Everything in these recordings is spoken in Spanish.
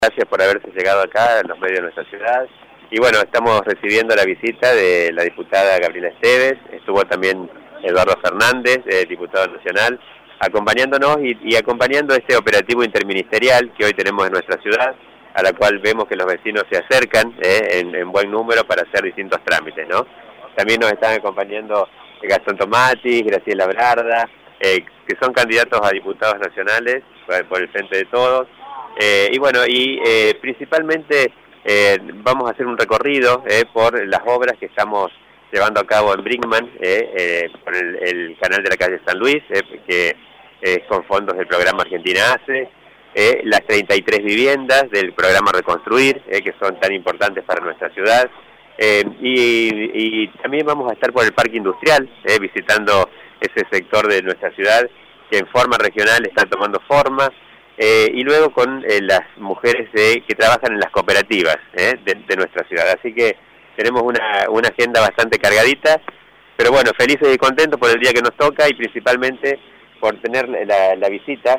Gracias por haberse llegado acá en los medios de nuestra ciudad. Y bueno, estamos recibiendo la visita de la diputada Gabriela Esteves, estuvo también Eduardo Fernández, diputado nacional, acompañándonos y acompañando este operativo interministerial que hoy tenemos en nuestra ciudad, a la cual vemos que los vecinos se acercan en buen número para hacer distintos trámites, ¿no? También nos están acompañando Gastón Tomatis, Graciela Brarda, que son candidatos a diputados nacionales por el Frente de Todos. Y bueno, principalmente vamos a hacer un recorrido por las obras que estamos llevando a cabo en Brinkmann, por el canal de la calle San Luis, que es con fondos del programa Argentina Hace, las 33 viviendas del programa Reconstruir, que son tan importantes para nuestra ciudad, y también vamos a estar por el parque industrial, visitando ese sector de nuestra ciudad que en forma regional está tomando forma, y luego con las mujeres que trabajan en las cooperativas de nuestra ciudad. Así que tenemos una agenda bastante cargadita, pero bueno, felices y contentos por el día que nos toca y principalmente por tener la visita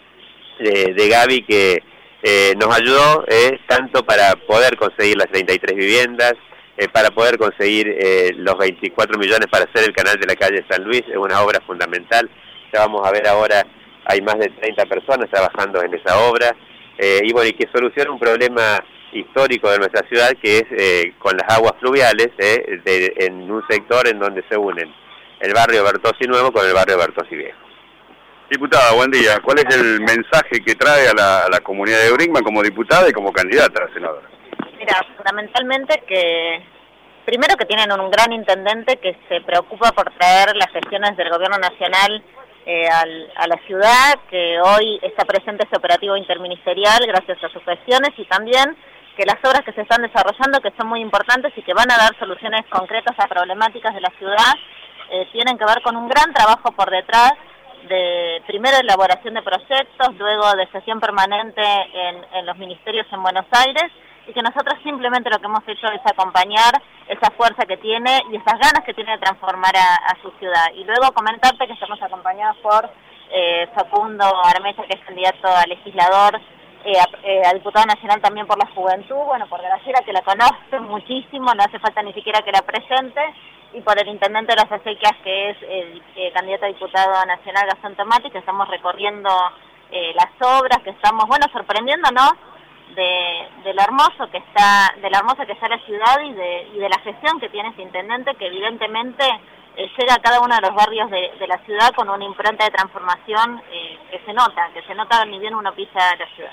de Gaby, que nos ayudó tanto para poder conseguir las 33 viviendas, para poder conseguir los 24 millones para hacer el canal de la calle San Luis, es una obra fundamental. Ya vamos a ver ahora, hay más de 30 personas trabajando en esa obra, y bueno, y que soluciona un problema histórico de nuestra ciudad, que es con las aguas fluviales, en un sector en donde se unen el barrio Bertossi Nuevo con el barrio Bertossi Viejo. Diputada, buen día. ¿Cuál es el mensaje que trae a la comunidad de Brinkmann como diputada y como candidata a senadora? Mira, fundamentalmente primero que tienen un gran intendente que se preocupa por traer las gestiones del gobierno nacional a la ciudad, que hoy está presente este operativo interministerial gracias a sus gestiones, y también que las obras que se están desarrollando, que son muy importantes y que van a dar soluciones concretas a problemáticas de la ciudad, tienen que ver con un gran trabajo por detrás de, primero, elaboración de proyectos, luego de sesión permanente en los ministerios en Buenos Aires, y que nosotros simplemente lo que hemos hecho es acompañar esa fuerza que tiene y esas ganas que tiene de transformar a su ciudad. Y luego comentarte que estamos acompañados por Facundo Armella, que es candidato a legislador, a diputado nacional también por la juventud, bueno, por Graciela, que la conoce muchísimo, no hace falta ni siquiera que la presente, y por el intendente de las acequias, que es el candidato a diputado nacional Gastón Tomatis, que estamos recorriendo las obras, que estamos, bueno, sorprendiéndonos de lo hermoso que está, de la hermosa que está la ciudad y de la gestión que tiene este intendente, que evidentemente llega a cada uno de los barrios de la ciudad con una impronta de transformación que se nota ni bien uno pisa la ciudad.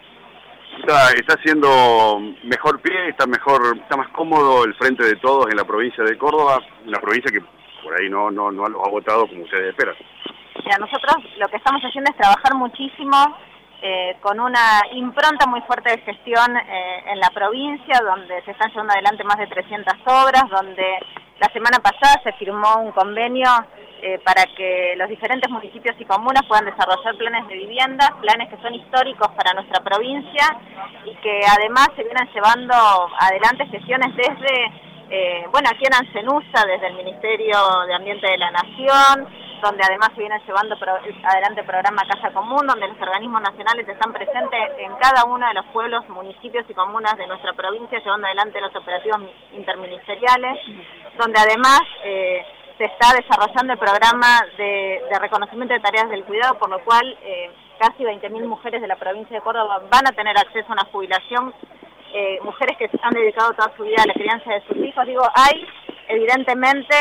Está haciendo mejor pie, está más cómodo el Frente de Todos en la provincia de Córdoba, una provincia que por ahí no lo ha votado como ustedes esperan. Mira, nosotros lo que estamos haciendo es trabajar muchísimo con una impronta muy fuerte de gestión en la provincia, donde se están llevando adelante más de 300 obras, donde la semana pasada se firmó un convenio para que los diferentes municipios y comunas puedan desarrollar planes de vivienda, planes que son históricos para nuestra provincia y que además se vienen llevando adelante gestiones desde, bueno, aquí en Ancenusa, desde el Ministerio de Ambiente de la Nación, donde además se viene llevando adelante el programa Casa Común, donde los organismos nacionales están presentes en cada uno de los pueblos, municipios y comunas de nuestra provincia, llevando adelante los operativos interministeriales, donde además se está desarrollando el programa de reconocimiento de tareas del cuidado, por lo cual casi 20.000 mujeres de la provincia de Córdoba van a tener acceso a una jubilación, mujeres que se han dedicado toda su vida a la crianza de sus hijos. Digo, hay evidentemente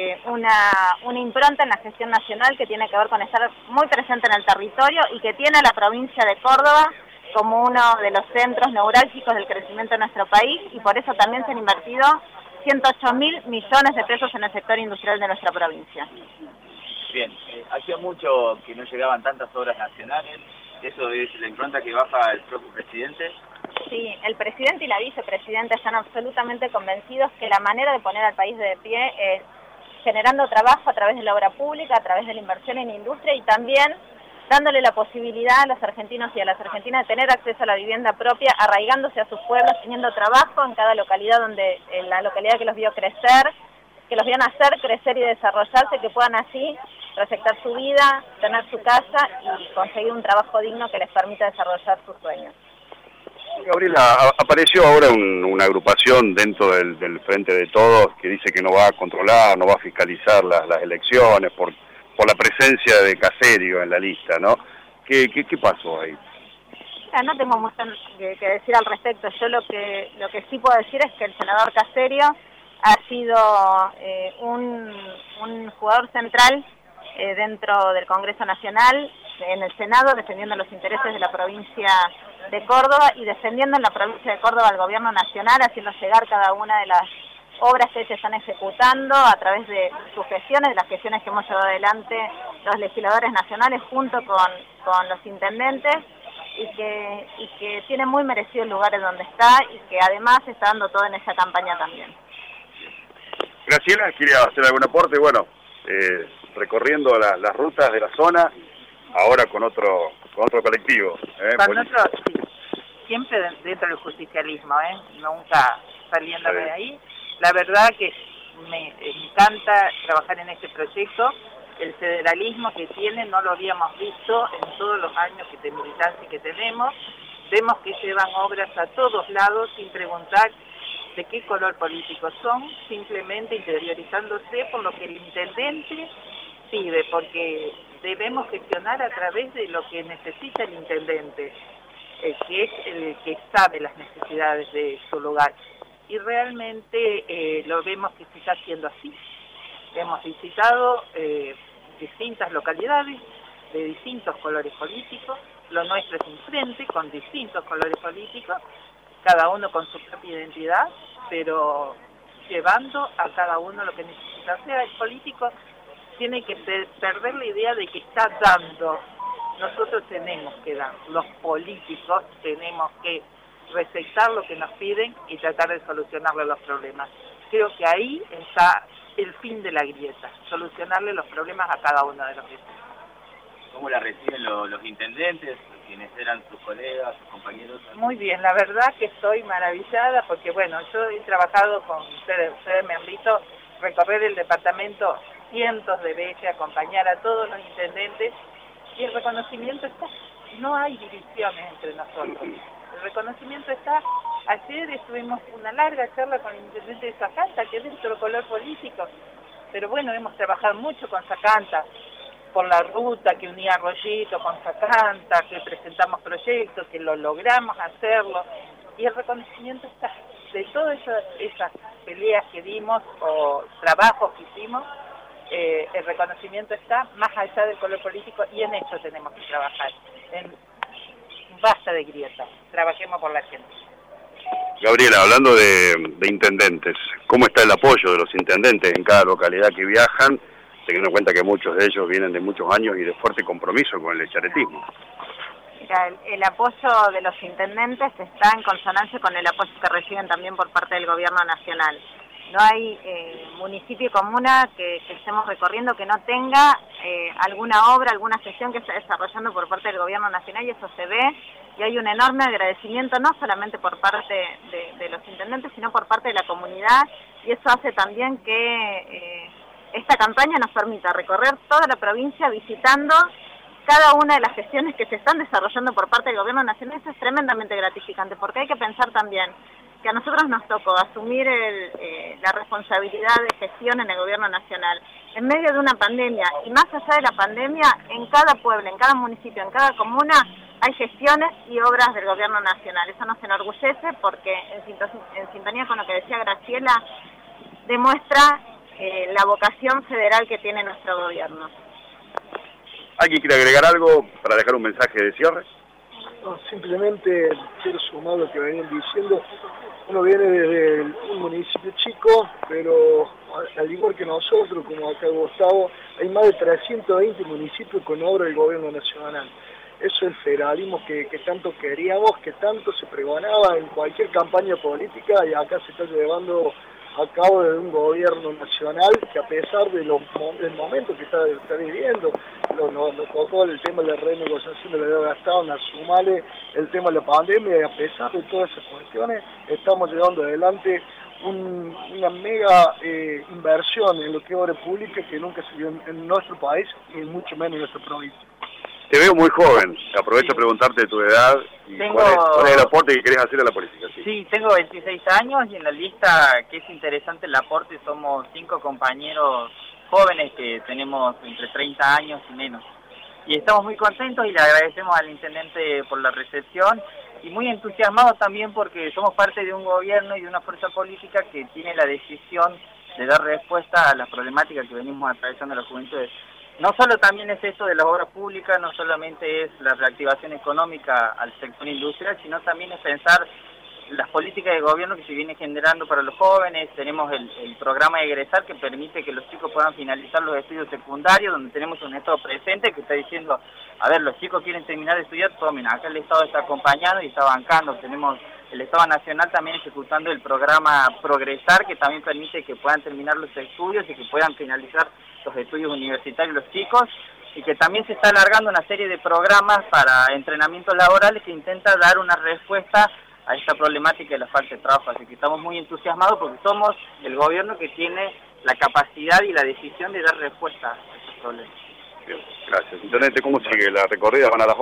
una impronta en la gestión nacional que tiene que ver con estar muy presente en el territorio y que tiene a la provincia de Córdoba como uno de los centros neurálgicos del crecimiento de nuestro país, y por eso también se han invertido 108.000 millones de pesos en el sector industrial de nuestra provincia. Bien, hacía mucho que no llegaban tantas obras nacionales, ¿eso es la impronta que baja el propio presidente? Sí, el presidente y la vicepresidenta están absolutamente convencidos que la manera de poner al país de pie es generando trabajo a través de la obra pública, a través de la inversión en industria y también dándole la posibilidad a los argentinos y a las argentinas de tener acceso a la vivienda propia, arraigándose a sus pueblos, teniendo trabajo en cada localidad, en la localidad que los vio crecer, que los vio nacer, crecer y desarrollarse, que puedan así proyectar su vida, tener su casa y conseguir un trabajo digno que les permita desarrollar sus sueños. Gabriela, apareció ahora una agrupación dentro del Frente de Todos que dice que no va a controlar, no va a fiscalizar las elecciones por la presencia de Caserio en la lista, ¿no? ¿Qué pasó ahí? No tengo mucho que decir al respecto. Yo lo que sí puedo decir es que el senador Caserio ha sido un jugador central dentro del Congreso Nacional, en el Senado, defendiendo los intereses de la provincia de Córdoba y defendiendo en la provincia de Córdoba al gobierno nacional, haciendo llegar cada una de las obras que se están ejecutando a través de sus gestiones, de las gestiones que hemos llevado adelante los legisladores nacionales junto con los intendentes, y que tiene muy merecido el lugar en donde está y que además está dando todo en esa campaña también. Graciela, ¿quiere hacer algún aporte? Bueno, recorriendo las rutas de la zona, ahora con otro colectivo. Con otro, sí, siempre dentro del justicialismo, nunca saliéndome de ahí. La verdad que me encanta trabajar en este proyecto. El federalismo que tiene no lo habíamos visto en todos los años de militancia que tenemos. Vemos que llevan obras a todos lados sin preguntar de qué color político son, simplemente interiorizándose por lo que el intendente pide, porque debemos gestionar a través de lo que necesita el intendente, que es el que sabe las necesidades de su lugar. Y realmente lo vemos que se está haciendo así. Hemos visitado distintas localidades de distintos colores políticos, lo nuestro es un frente con distintos colores políticos, cada uno con su propia identidad, pero llevando a cada uno lo que necesita. O sea, el político tiene que perder la idea de que está dando. Nosotros tenemos que dar, los políticos tenemos que receptar lo que nos piden y tratar de solucionarle los problemas. Creo que ahí está el fin de la grieta, solucionarle los problemas a cada uno de los vecinos. ¿Cómo la reciben los intendentes, quienes eran sus colegas, sus compañeros? Muy bien, la verdad que estoy maravillada porque, bueno, yo he trabajado con ustedes me han visto recorrer el departamento cientos de veces, acompañar a todos los intendentes, y el reconocimiento está, no hay divisiones entre nosotros. El reconocimiento está. Ayer estuvimos una larga charla con el intendente de Sacanta, que es de otro color político, pero bueno, hemos trabajado mucho con Sacanta, por la ruta que unía Arroyito con Sacanta, que presentamos proyectos, que lo logramos hacerlo, y el reconocimiento está. De todas esas peleas que dimos o trabajos que hicimos, el reconocimiento está más allá del color político, y en eso tenemos que trabajar. Basta de grietas, trabajemos por la gente. Gabriela, hablando de intendentes, ¿cómo está el apoyo de los intendentes en cada localidad que viajan, teniendo en cuenta que muchos de ellos vienen de muchos años y de fuerte compromiso con el charetismo? Mira, el apoyo de los intendentes está en consonancia con el apoyo que reciben también por parte del gobierno nacional. No hay municipio y comuna que estemos recorriendo que no tenga alguna obra, alguna gestión que está desarrollando por parte del gobierno nacional, y eso se ve, y hay un enorme agradecimiento no solamente por parte de los intendentes, sino por parte de la comunidad, y eso hace también que esta campaña nos permita recorrer toda la provincia visitando cada una de las gestiones que se están desarrollando por parte del gobierno nacional. Eso es tremendamente gratificante, porque hay que pensar también que a nosotros nos tocó asumir la responsabilidad de gestión en el gobierno nacional en medio de una pandemia, y más allá de la pandemia, en cada pueblo, en cada municipio, en cada comuna hay gestiones y obras del gobierno nacional. Eso nos enorgullece porque en sintonía con lo que decía Graciela, demuestra la vocación federal que tiene nuestro gobierno. ¿Alguien quiere agregar algo para dejar un mensaje de cierre? No, simplemente quiero sumar lo que venían diciendo. Uno viene desde un municipio chico, pero al igual que nosotros, como acá Gustavo, hay más de 320 municipios con obra del gobierno nacional. Eso es el federalismo que tanto queríamos, que tanto se pregonaba en cualquier campaña política, y acá se está llevando a cabo de un gobierno nacional que, a pesar del momento que está viviendo, nos tocó el tema de la renegociación de la deuda gastada, sumarle el tema de la pandemia, y a pesar de todas esas cuestiones, estamos llevando adelante una mega inversión en lo que es obra pública que nunca se vio en nuestro país y mucho menos en nuestra provincia. Te veo muy joven, aprovecho a preguntarte tu edad y cuál es el aporte que querés hacer a la política. Sí, tengo 26 años y en la lista, que es interesante el aporte, somos 5 compañeros jóvenes que tenemos entre 30 años y menos. Y estamos muy contentos y le agradecemos al intendente por la recepción y muy entusiasmados también porque somos parte de un gobierno y de una fuerza política que tiene la decisión de dar respuesta a las problemáticas que venimos atravesando las juventudes. No solo también es esto de las obras públicas, no solamente es la reactivación económica al sector industrial, sino también es pensar las políticas de gobierno que se viene generando para los jóvenes. Tenemos el programa de egresar que permite que los chicos puedan finalizar los estudios secundarios, donde tenemos un Estado presente que está diciendo, a ver, los chicos quieren terminar de estudiar, tomen, acá el Estado está acompañando y está bancando. Tenemos el Estado Nacional también ejecutando el programa Progresar, que también permite que puedan terminar los estudios y que puedan finalizar los estudios universitarios los chicos, y que también se está alargando una serie de programas para entrenamientos laborales que intenta dar una respuesta a esta problemática de la falta de trabajo. Así que estamos muy entusiasmados porque somos el gobierno que tiene la capacidad y la decisión de dar respuesta a estos problemas. Bien, gracias. Intendente, ¿cómo sigue la recorrida? ¿Van a las